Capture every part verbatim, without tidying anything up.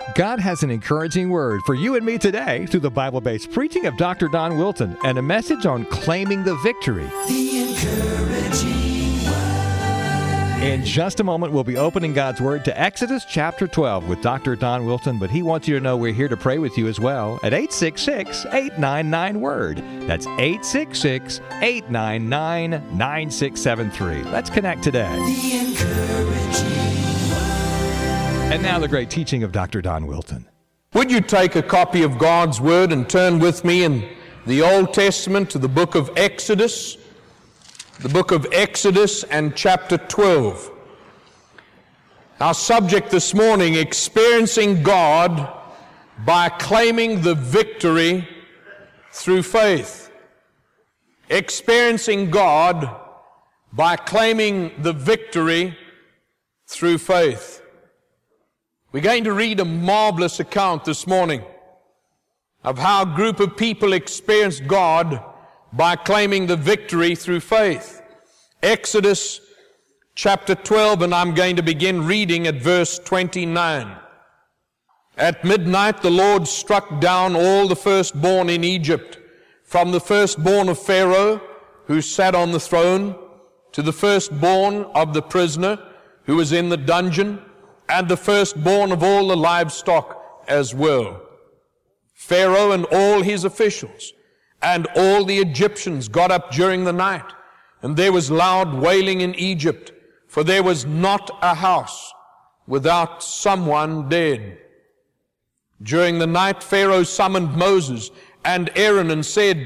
God has an encouraging word for you and me today through the Bible-based preaching of Doctor Don Wilton and a message on claiming the victory. The encouraging word. In just a moment, we'll be opening God's Word to Exodus chapter twelve with Doctor Don Wilton, but he wants you to know we're here to pray with you as well at eight six six, eight nine nine, word. That's eight six six, eight nine nine, nine six seven three. Let's connect today. The encouraging And now the great teaching of Doctor Don Wilton. Would you take a copy of God's Word and turn with me in the Old Testament to the book of Exodus, the book of Exodus and chapter twelve. Our subject this morning, experiencing God by claiming the victory through faith. Experiencing God by claiming the victory through faith. We're going to read a marvelous account this morning of how a group of people experienced God by claiming the victory through faith. Exodus chapter twelve, and I'm going to begin reading at verse twenty-nine. At midnight the Lord struck down all the firstborn in Egypt, from the firstborn of Pharaoh, who sat on the throne, to the firstborn of the prisoner who was in the dungeon, and the firstborn of all the livestock as well. Pharaoh and all his officials and all the Egyptians got up during the night, and there was loud wailing in Egypt, for there was not a house without someone dead. During the night Pharaoh summoned Moses and Aaron and said,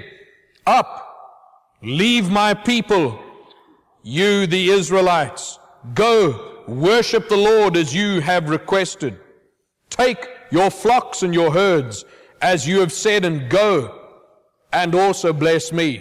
"Up, leave my people, you the Israelites. Go, worship the Lord as you have requested. Take your flocks and your herds as you have said, and go, and also bless me."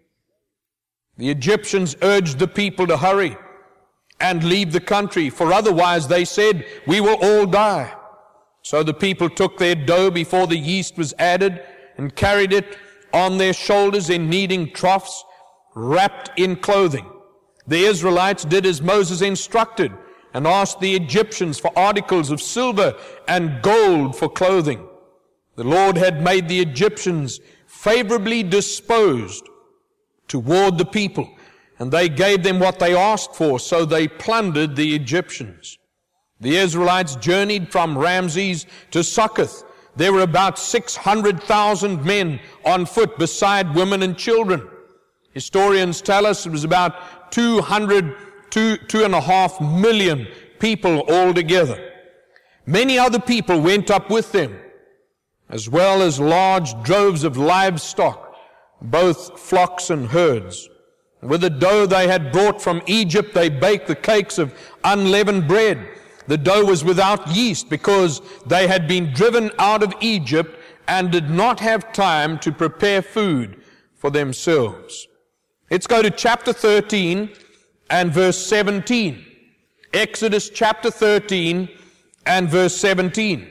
The Egyptians urged the people to hurry and leave the country, for otherwise, they said, we will all die. So the people took their dough before the yeast was added and carried it on their shoulders in kneading troughs, wrapped in clothing. The Israelites did as Moses instructed, and asked the Egyptians for articles of silver and gold for clothing. The Lord had made the Egyptians favorably disposed toward the people, and they gave them what they asked for, so they plundered the Egyptians. The Israelites journeyed from Ramses to Succoth. There were about six hundred thousand men on foot, beside women and children. Historians tell us it was about two hundred Two, two and a half million people altogether. Many other people went up with them, as well as large droves of livestock, both flocks and herds. With the dough they had brought from Egypt, they baked the cakes of unleavened bread. The dough was without yeast, because they had been driven out of Egypt and did not have time to prepare food for themselves. Let's go to chapter thirteen. And verse seventeen. Exodus chapter thirteen and verse seventeen.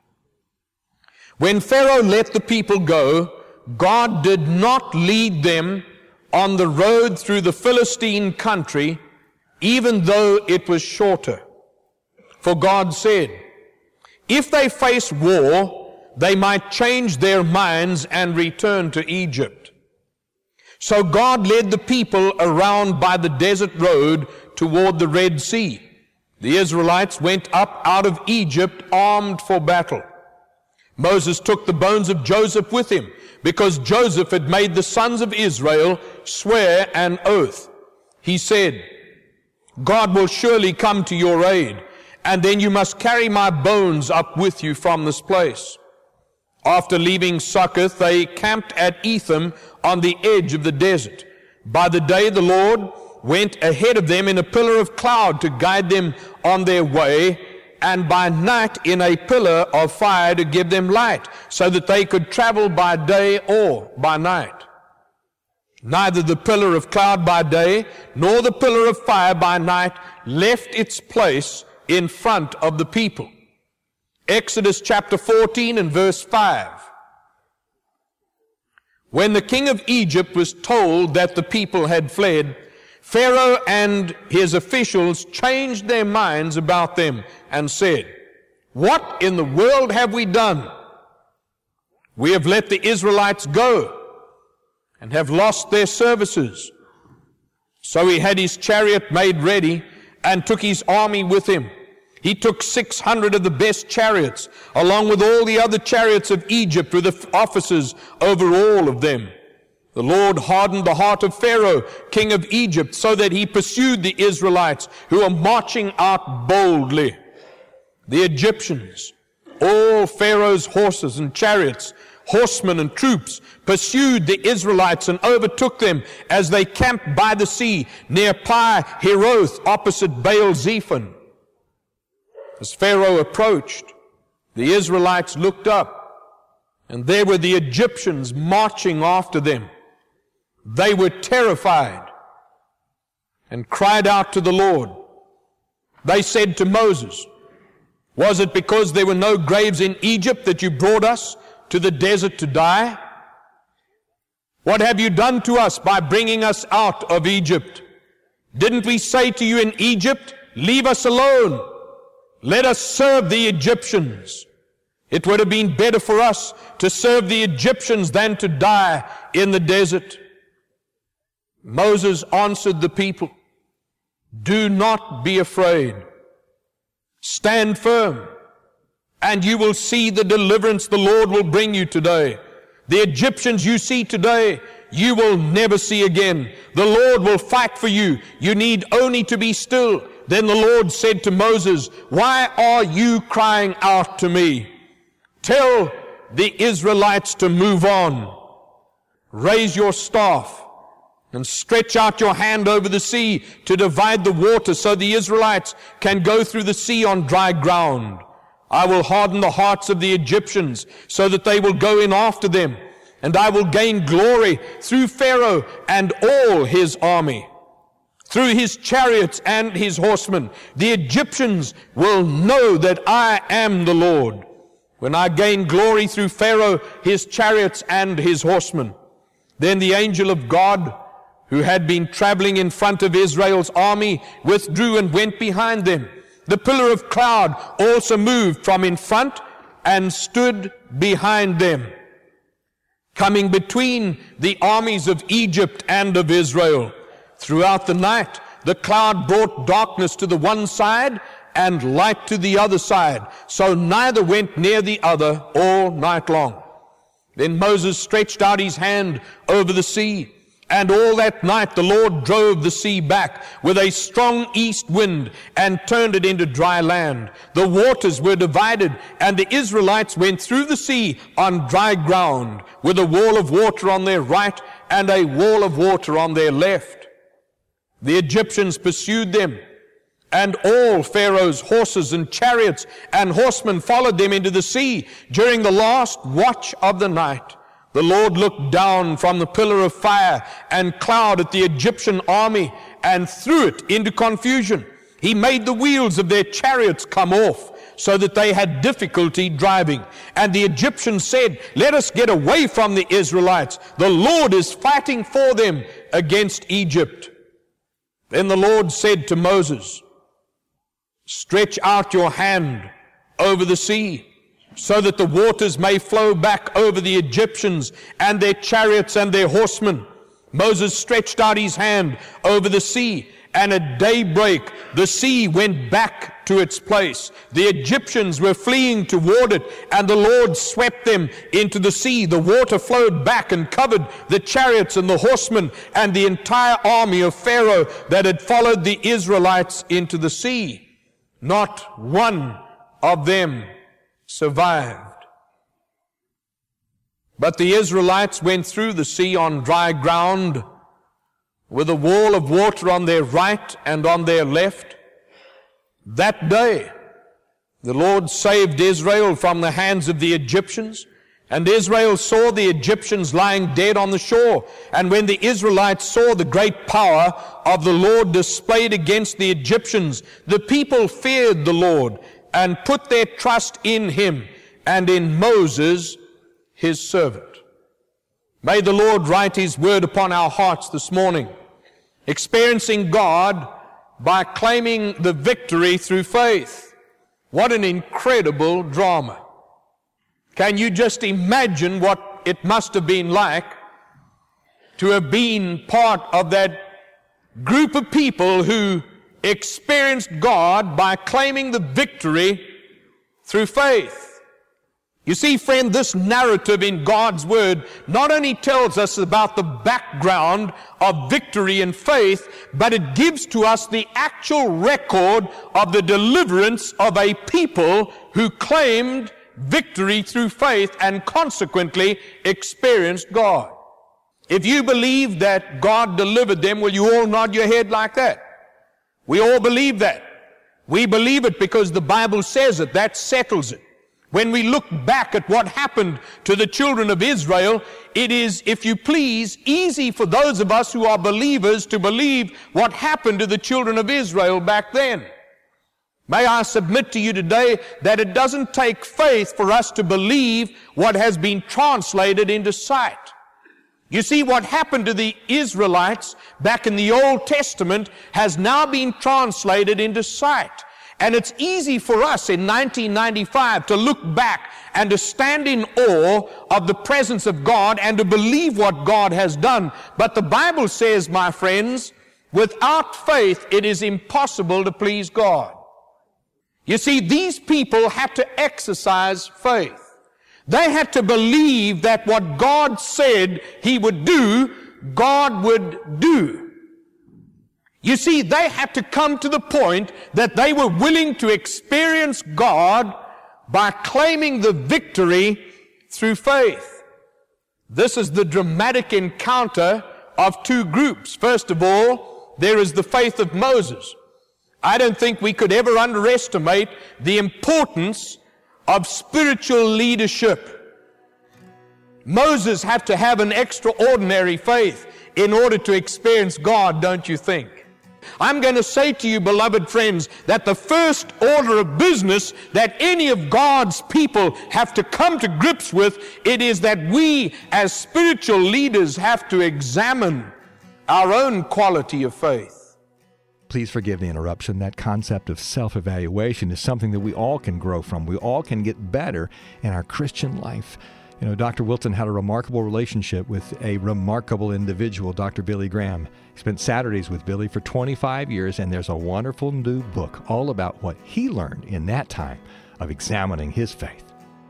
When Pharaoh let the people go, God did not lead them on the road through the Philistine country, even though it was shorter. For God said, if they face war, they might change their minds and return to Egypt. So God led the people around by the desert road toward the Red Sea. The Israelites went up out of Egypt armed for battle. Moses took the bones of Joseph with him, because Joseph had made the sons of Israel swear an oath. He said, God will surely come to your aid, and then you must carry my bones up with you from this place. After leaving Succoth, they camped at Etham on the edge of the desert. By the day the Lord went ahead of them in a pillar of cloud to guide them on their way, and by night in a pillar of fire to give them light, so that they could travel by day or by night. Neither the pillar of cloud by day nor the pillar of fire by night left its place in front of the people. Exodus chapter fourteen and verse five. When the king of Egypt was told that the people had fled, Pharaoh and his officials changed their minds about them and said, What in the world have we done? We have let the Israelites go and have lost their services. So he had his chariot made ready and took his army with him. He took six hundred of the best chariots, along with all the other chariots of Egypt, with the officers over all of them. The Lord hardened the heart of Pharaoh, king of Egypt, so that he pursued the Israelites, who were marching out boldly. The Egyptians, all Pharaoh's horses and chariots, horsemen and troops, pursued the Israelites and overtook them as they camped by the sea near Pi Hiroth, opposite Baal Zephon. As Pharaoh approached, the Israelites looked up, and there were the Egyptians marching after them. They were terrified and cried out to the Lord. They said to Moses, "Was it because there were no graves in Egypt that you brought us to the desert to die? What have you done to us by bringing us out of Egypt? Didn't we say to you in Egypt, 'Leave us alone. Let us serve the Egyptians'? It would have been better for us to serve the Egyptians than to die in the desert." Moses answered the people, "Do not be afraid. Stand firm, and you will see the deliverance the Lord will bring you today. The Egyptians you see today, you will never see again. The Lord will fight for you. You need only to be still." Then the Lord said to Moses, "Why are you crying out to me? Tell the Israelites to move on. Raise your staff and stretch out your hand over the sea to divide the water so the Israelites can go through the sea on dry ground. I will harden the hearts of the Egyptians so that they will go in after them, and I will gain glory through Pharaoh and all his army, through his chariots and his horsemen. The Egyptians will know that I am the Lord, when I gain glory through Pharaoh, his chariots, and his horsemen." Then the angel of God, who had been traveling in front of Israel's army, withdrew and went behind them. The pillar of cloud also moved from in front and stood behind them, coming between the armies of Egypt and of Israel. Throughout the night, the cloud brought darkness to the one side and light to the other side, so neither went near the other all night long. Then Moses stretched out his hand over the sea, and all that night the Lord drove the sea back with a strong east wind and turned it into dry land. The waters were divided, and the Israelites went through the sea on dry ground, with a wall of water on their right and a wall of water on their left. The Egyptians pursued them, and all Pharaoh's horses and chariots and horsemen followed them into the sea. During the last watch of the night, the Lord looked down from the pillar of fire and cloud at the Egyptian army and threw it into confusion. He made the wheels of their chariots come off, so that they had difficulty driving. And the Egyptians said, "Let us get away from the Israelites. The Lord is fighting for them against Egypt." Then the Lord said to Moses, "Stretch out your hand over the sea, so that the waters may flow back over the Egyptians and their chariots and their horsemen." Moses stretched out his hand over the sea, and at daybreak the sea went back to its place. The Egyptians were fleeing toward it, and the Lord swept them into the sea. The water flowed back and covered the chariots and the horsemen and the entire army of Pharaoh that had followed the Israelites into the sea. Not one of them survived. But the Israelites went through the sea on dry ground, with a wall of water on their right and on their left. That day, the Lord saved Israel from the hands of the Egyptians, and Israel saw the Egyptians lying dead on the shore. And when the Israelites saw the great power of the Lord displayed against the Egyptians, the people feared the Lord and put their trust in him and in Moses, his servant. May the Lord write his word upon our hearts this morning, experiencing God by claiming the victory through faith. What an incredible drama. Can you just imagine what it must have been like to have been part of that group of people who experienced God by claiming the victory through faith? You see, friend, this narrative in God's Word not only tells us about the background of victory and faith, but it gives to us the actual record of the deliverance of a people who claimed victory through faith and consequently experienced God. If you believe that God delivered them, will you all nod your head like that? We all believe that. We believe it because the Bible says it. That settles it. When we look back at what happened to the children of Israel, it is, if you please, easy for those of us who are believers to believe what happened to the children of Israel back then. May I submit to you today that it doesn't take faith for us to believe what has been translated into sight. You see, what happened to the Israelites back in the Old Testament has now been translated into sight. And it's easy for us in nineteen ninety-five to look back and to stand in awe of the presence of God and to believe what God has done. But the Bible says, my friends, without faith it is impossible to please God. You see, these people had to exercise faith. They had to believe that what God said He would do, God would do. You see, they had to come to the point that they were willing to experience God by claiming the victory through faith. This is the dramatic encounter of two groups. First of all, there is the faith of Moses. I don't think we could ever underestimate the importance of spiritual leadership. Moses had to have an extraordinary faith in order to experience God, don't you think? I'm going to say to you, beloved friends, that the first order of business that any of God's people have to come to grips with, it is that we as spiritual leaders have to examine our own quality of faith. Please forgive the interruption. That concept of self-evaluation is something that we all can grow from. We all can get better in our Christian life. You know, Doctor Wilson had a remarkable relationship with a remarkable individual, Doctor Billy Graham. He spent Saturdays with Billy for twenty-five years, and there's a wonderful new book all about what he learned in that time of examining his faith.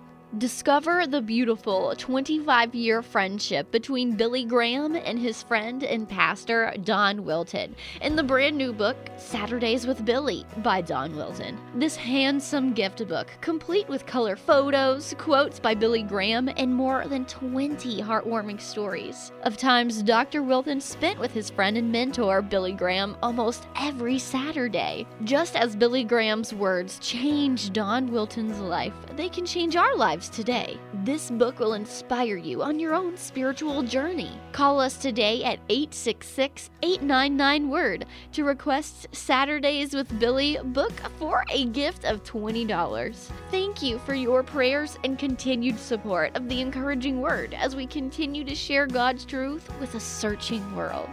Discover the beautiful twenty-five-year friendship between Billy Graham and his friend and pastor, Don Wilton, in the brand new book, Saturdays with Billy by Don Wilton. This handsome gift book, complete with color photos, quotes by Billy Graham, and more than twenty heartwarming stories of times Doctor Wilton spent with his friend and mentor, Billy Graham, almost every Saturday. Just as Billy Graham's words changed Don Wilton's life, they can change our lives today. This book will inspire you on your own spiritual journey. Call us today at eight six six, eight nine nine, word to request Saturdays with Billy book for a gift of twenty dollars. Thank you for your prayers and continued support of the encouraging word as we continue to share God's truth with a searching world.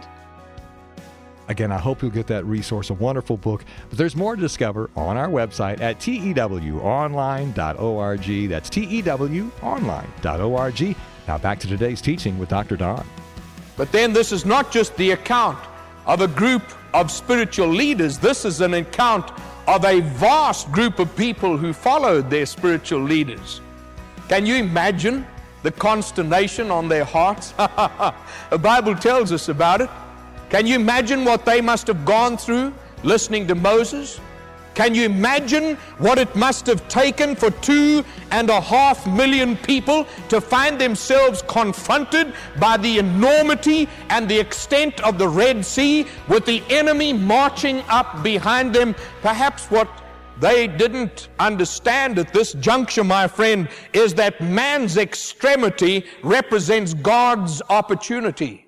Again, I hope you'll get that resource, a wonderful book. But there's more to discover on our website at T E W online dot org. That's T E W online dot org. Now back to today's teaching with Doctor Don. But then this is not just the account of a group of spiritual leaders. This is an account of a vast group of people who followed their spiritual leaders. Can you imagine the consternation on their hearts? The Bible tells us about it. Can you imagine what they must have gone through listening to Moses? Can you imagine what it must have taken for two and a half million people to find themselves confronted by the enormity and the extent of the Red Sea, with the enemy marching up behind them? Perhaps what they didn't understand at this juncture, my friend, is that man's extremity represents God's opportunity.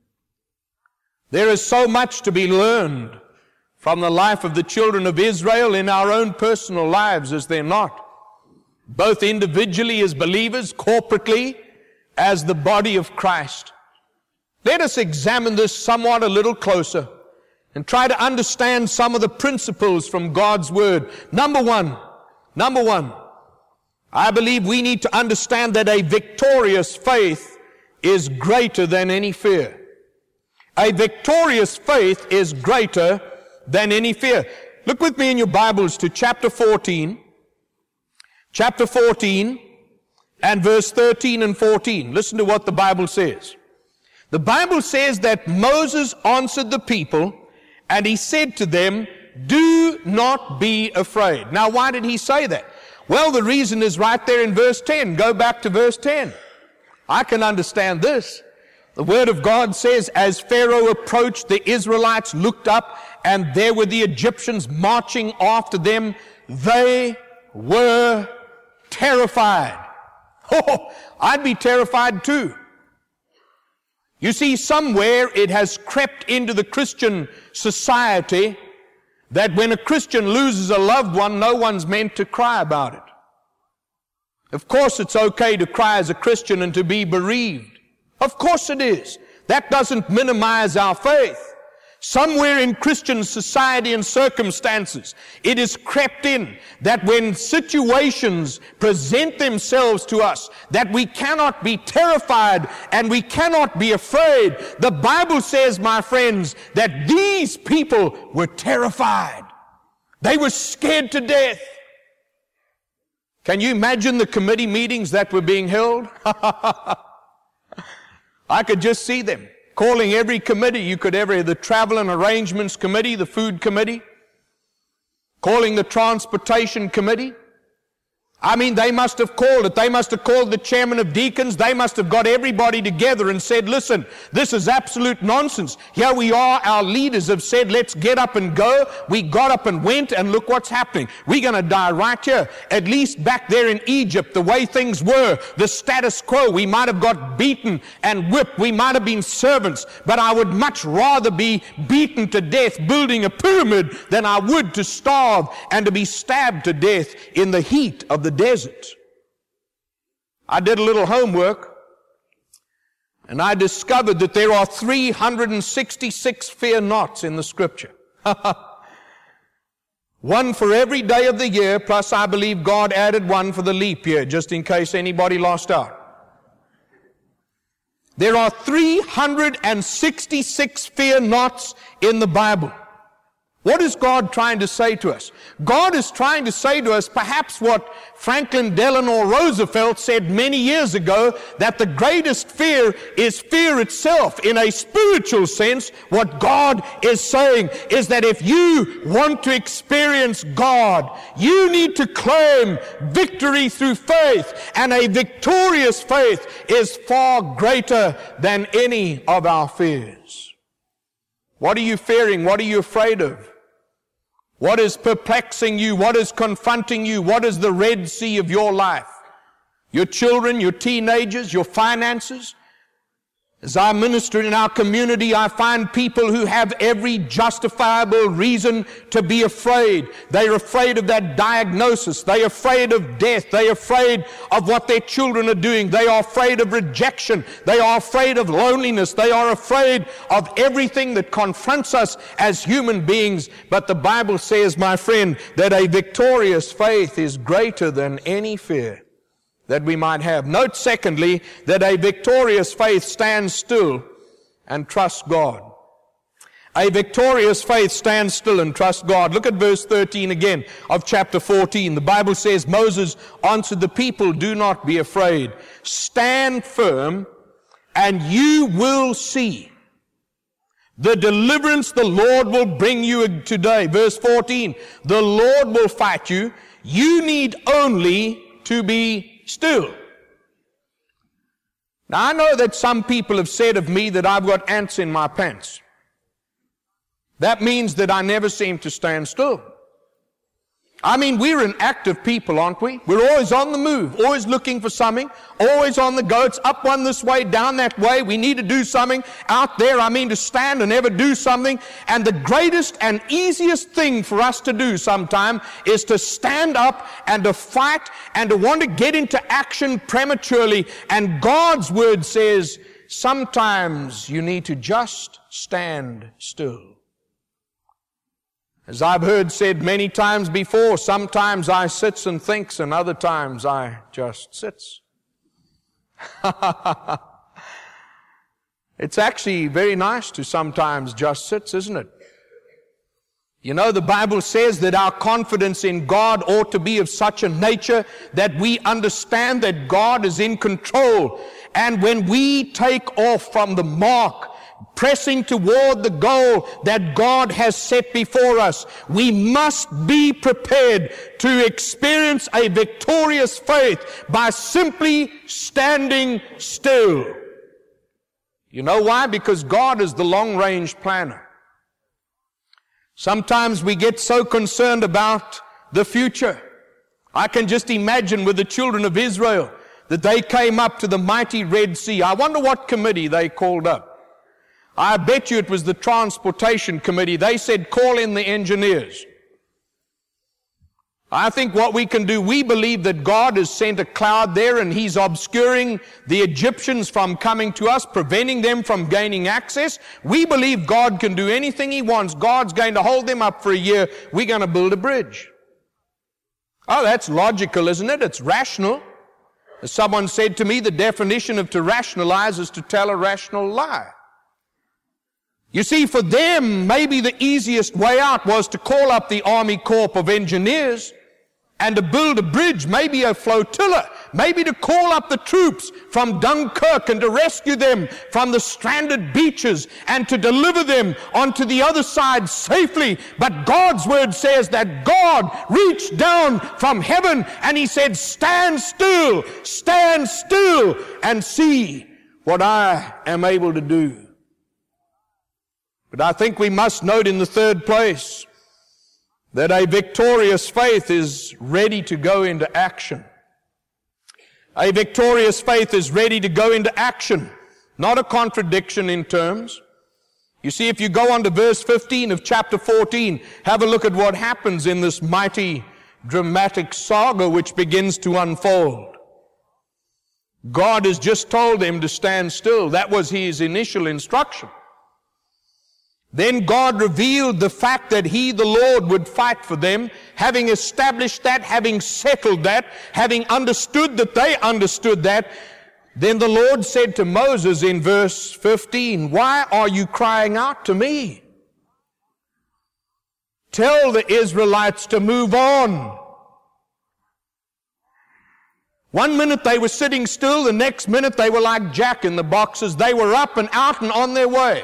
There is so much to be learned from the life of the children of Israel in our own personal lives, is there not? Both individually as believers, corporately as the body of Christ. Let us examine this somewhat a little closer and try to understand some of the principles from God's Word. Number one, Number one, I believe we need to understand that a victorious faith is greater than any fear. A victorious faith is greater than any fear. Look with me in your Bibles to chapter fourteen. Chapter fourteen and verse thirteen and fourteen. Listen to what the Bible says. The Bible says that Moses answered the people and he said to them, do not be afraid. Now, why did he say that? Well, the reason is right there in verse ten. Go back to verse ten. I can understand this. The Word of God says, as Pharaoh approached, the Israelites looked up, and there were the Egyptians marching after them. They were terrified. Oh, I'd be terrified too. You see, somewhere it has crept into the Christian society that when a Christian loses a loved one, no one's meant to cry about it. Of course it's okay to cry as a Christian and to be bereaved. Of course it is. That doesn't minimize our faith. Somewhere in Christian society and circumstances, it is crept in that when situations present themselves to us, that we cannot be terrified and we cannot be afraid. The Bible says, my friends, that these people were terrified. They were scared to death. Can you imagine the committee meetings that were being held? I could just see them calling every committee you could ever, the travel and arrangements committee, the food committee, calling the transportation committee. I mean, they must have called it. They must have called the chairman of deacons. They must have got everybody together and said, listen, this is absolute nonsense. Here we are. Our leaders have said, let's get up and go. We got up and went, and look what's happening. We're going to die right here. At least back there in Egypt, the way things were, the status quo, we might have got beaten and whipped. We might have been servants, but I would much rather be beaten to death building a pyramid than I would to starve and to be stabbed to death in the heat of the desert. I did a little homework and I discovered that there are three hundred sixty-six fear nots in the Scripture. One for every day of the year, plus I believe God added one for the leap year, just in case anybody lost out. There are three hundred sixty-six fear nots in the Bible. What is God trying to say to us? God is trying to say to us perhaps what Franklin Delano Roosevelt said many years ago, that the greatest fear is fear itself. In a spiritual sense, what God is saying is that if you want to experience God, you need to claim victory through faith, and a victorious faith is far greater than any of our fears. What are you fearing? What are you afraid of? What is perplexing you? What is confronting you? What is the Red Sea of your life? Your children, your teenagers, your finances? As I minister in our community, I find people who have every justifiable reason to be afraid. They're afraid of that diagnosis. They're afraid of death. They're afraid of what their children are doing. They are afraid of rejection. They are afraid of loneliness. They are afraid of everything that confronts us as human beings. But the Bible says, my friend, that a victorious faith is greater than any fear that we might have. Note, secondly, that a victorious faith stands still and trusts God. A victorious faith stands still and trusts God. Look at verse thirteen again of chapter fourteen. The Bible says, Moses answered the people, do not be afraid. Stand firm, and you will see the deliverance the Lord will bring you today. Verse fourteen, the Lord will fight you. You need only to be still. Now, I know that some people have said of me that I've got ants in my pants. That means that I never seem to stand still. I mean, we're an active people, aren't we? We're always on the move, always looking for something, always on the go. It's up one this way, down that way. We need to do something. Out there, I mean, to stand and ever do something. And the greatest and easiest thing for us to do sometime is to stand up and to fight and to want to get into action prematurely. And God's Word says, sometimes you need to just stand still. As I've heard said many times before, sometimes I sits and thinks, and other times I just sits. It's actually very nice to sometimes just sit, isn't it? You know, the Bible says that our confidence in God ought to be of such a nature that we understand that God is in control. And when we take off from the mark, pressing toward the goal that God has set before us, we must be prepared to experience a victorious faith by simply standing still. You know why? Because God is the long-range planner. Sometimes we get so concerned about the future. I can just imagine with the children of Israel that they came up to the mighty Red Sea. I wonder what committee they called up. I bet you it was the Transportation Committee. They said, call in the engineers. I think what we can do, we believe that God has sent a cloud there and He's obscuring the Egyptians from coming to us, preventing them from gaining access. We believe God can do anything He wants. God's going to hold them up for a year. We're going to build a bridge. Oh, that's logical, isn't it? It's rational. As someone said to me, the definition of to rationalize is to tell a rational lie. You see, for them, maybe the easiest way out was to call up the Army Corps of Engineers and to build a bridge, maybe a flotilla, maybe to call up the troops from Dunkirk and to rescue them from the stranded beaches and to deliver them onto the other side safely. But God's word says that God reached down from heaven and He said, stand still, stand still and see what I am able to do. But I think we must note in the third place that a victorious faith is ready to go into action. A victorious faith is ready to go into action, not a contradiction in terms. You see, if you go on to verse fifteen of chapter fourteen, have a look at what happens in this mighty, dramatic saga which begins to unfold. God has just told them to stand still. That was His initial instruction. Then God revealed the fact that He, the Lord, would fight for them, having established that, having settled that, having understood that they understood that. Then the Lord said to Moses in verse fifteen, why are you crying out to me? Tell the Israelites to move on. One minute they were sitting still, the next minute they were like Jack in the boxes. They were up and out and on their way.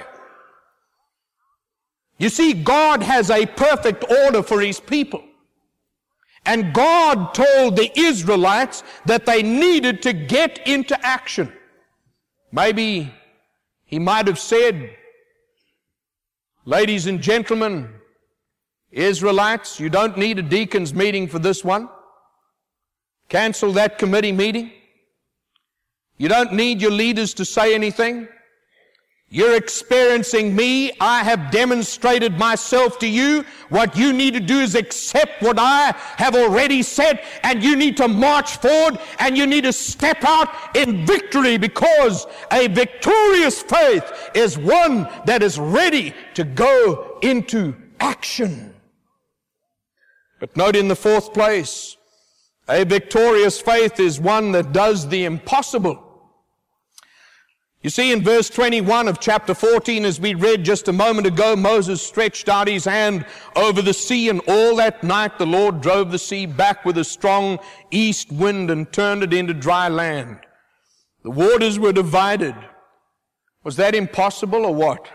You see, God has a perfect order for His people. And God told the Israelites that they needed to get into action. Maybe He might have said, ladies and gentlemen, Israelites, you don't need a deacons meeting for this one. Cancel that committee meeting. You don't need your leaders to say anything. You're experiencing me. I have demonstrated myself to you. What you need to do is accept what I have already said, and you need to march forward and you need to step out in victory, because a victorious faith is one that is ready to go into action. But note in the fourth place, a victorious faith is one that does the impossible. You see, in verse twenty-one of chapter fourteen, as we read just a moment ago, Moses stretched out his hand over the sea, and all that night the Lord drove the sea back with a strong east wind and turned it into dry land. The waters were divided. Was that impossible or what?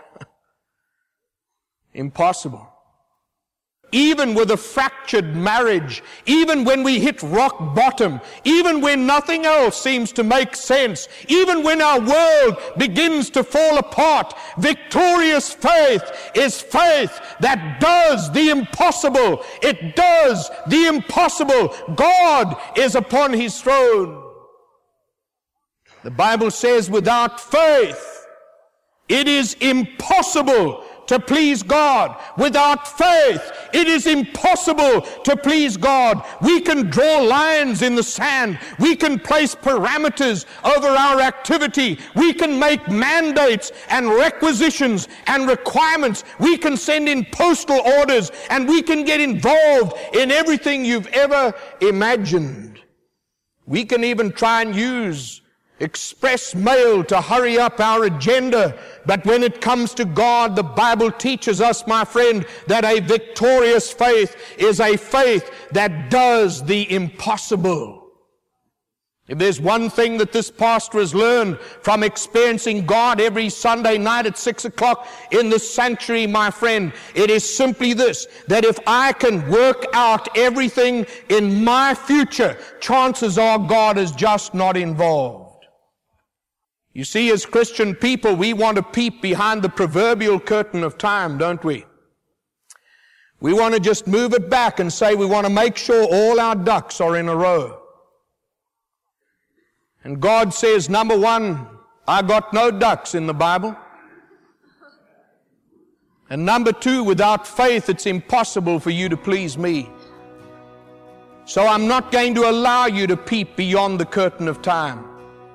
Impossible. Even with a fractured marriage, even when we hit rock bottom, even when nothing else seems to make sense, even when our world begins to fall apart, victorious faith is faith that does the impossible. It does the impossible. God is upon His throne. The Bible says without faith, it is impossible to please God. Without faith, it is impossible to please God. We can draw lines in the sand. We can place parameters over our activity. We can make mandates and requisitions and requirements. We can send in postal orders, and we can get involved in everything you've ever imagined. We can even try and use express mail to hurry up our agenda. But when it comes to God, the Bible teaches us, my friend, that a victorious faith is a faith that does the impossible. If there's one thing that this pastor has learned from experiencing God every Sunday night at six o'clock in the sanctuary, my friend, it is simply this, that if I can work out everything in my future, chances are God is just not involved. You see, as Christian people, we want to peep behind the proverbial curtain of time, don't we? We want to just move it back and say we want to make sure all our ducks are in a row. And God says, number one, I got no ducks in the Bible. And number two, without faith, it's impossible for you to please me. So I'm not going to allow you to peep beyond the curtain of time.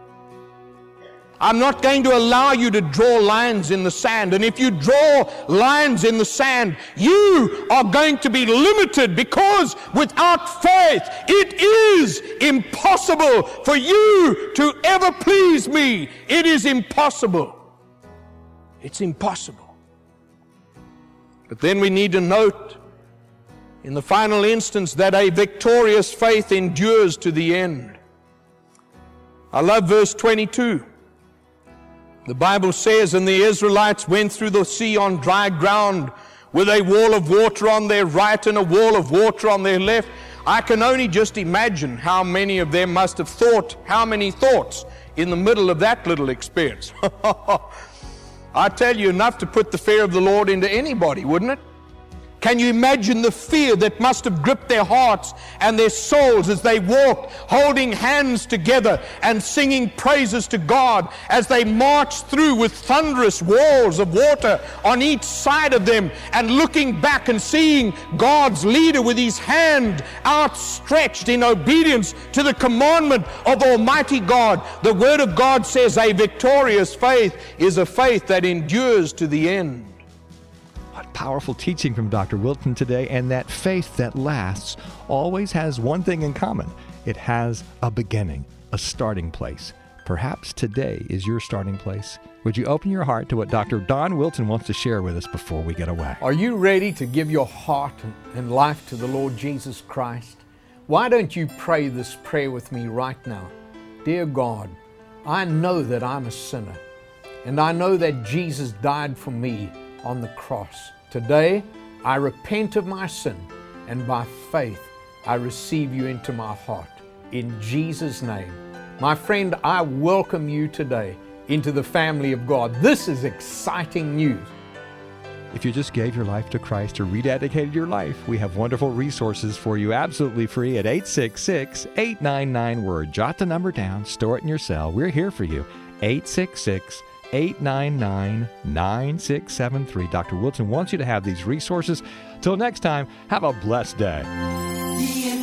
I'm not going to allow you to draw lines in the sand. And if you draw lines in the sand, you are going to be limited, because without faith, it is impossible for you to ever please me. It is impossible. It's impossible. But then we need to note, in the final instance, that a victorious faith endures to the end. I love verse twenty-two. The Bible says, and the Israelites went through the sea on dry ground with a wall of water on their right and a wall of water on their left. I can only just imagine how many of them must have thought, how many thoughts in the middle of that little experience. I tell you, enough to put the fear of the Lord into anybody, wouldn't it? Can you imagine the fear that must have gripped their hearts and their souls as they walked, holding hands together and singing praises to God as they marched through with thunderous walls of water on each side of them, and looking back and seeing God's leader with his hand outstretched in obedience to the commandment of Almighty God? The Word of God says a victorious faith is a faith that endures to the end. What powerful teaching from Doctor Wilton today. And that faith that lasts always has one thing in common. It has a beginning, a starting place. Perhaps today is your starting place. Would you open your heart to what Doctor Don Wilton wants to share with us before we get away? Are you ready to give your heart and life to the Lord Jesus Christ? Why don't you pray this prayer with me right now? Dear God, I know that I'm a sinner, and I know that Jesus died for me on the cross. Today, I repent of my sin, and by faith, I receive you into my heart. In Jesus' name. My friend, I welcome you today into the family of God. This is exciting news. If you just gave your life to Christ or rededicated your life, we have wonderful resources for you absolutely free at eight six six, eight nine nine, word. Jot the number down, store it in your cell. We're here for you. eight six six, eight nine nine, nine six seven three. Doctor Wilton wants you to have these resources. Till next time, have a blessed day.